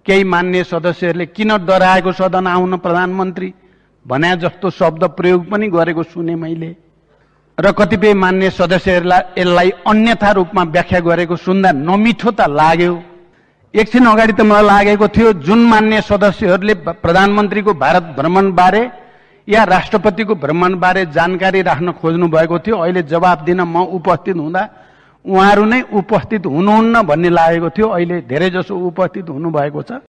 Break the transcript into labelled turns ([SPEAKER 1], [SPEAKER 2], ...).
[SPEAKER 1] केही मान्य सदस्यहरूले किन डराएको सदन आउन प्रधानमन्त्री भने जस्तो शब्द प्रयोग पनि गरेको सुने मैले र कतिपय मान्य सदस्यहरूलाई यसलाई अन्यथा रूपमा व्याख्या गरेको सुन्दा नमिठो त लाग्यो। एकछिन अगाडि त मलाई लागेको थियो जुन मान्य सदस्यहरूले प्रधानमन्त्रीको भारत भ्रमण बारे या राष्ट्रपतिको भ्रमण बारे जानकारी राख्न खोज्नु भएको थियो, अहिले जवाब दिन म उपस्थित हुँदा उहाँहरू नै उपस्थित हुनुहुन्न भन्ने लागेको थियो। अहिले धेरै जसो उपस्थित हुनुभएको छ।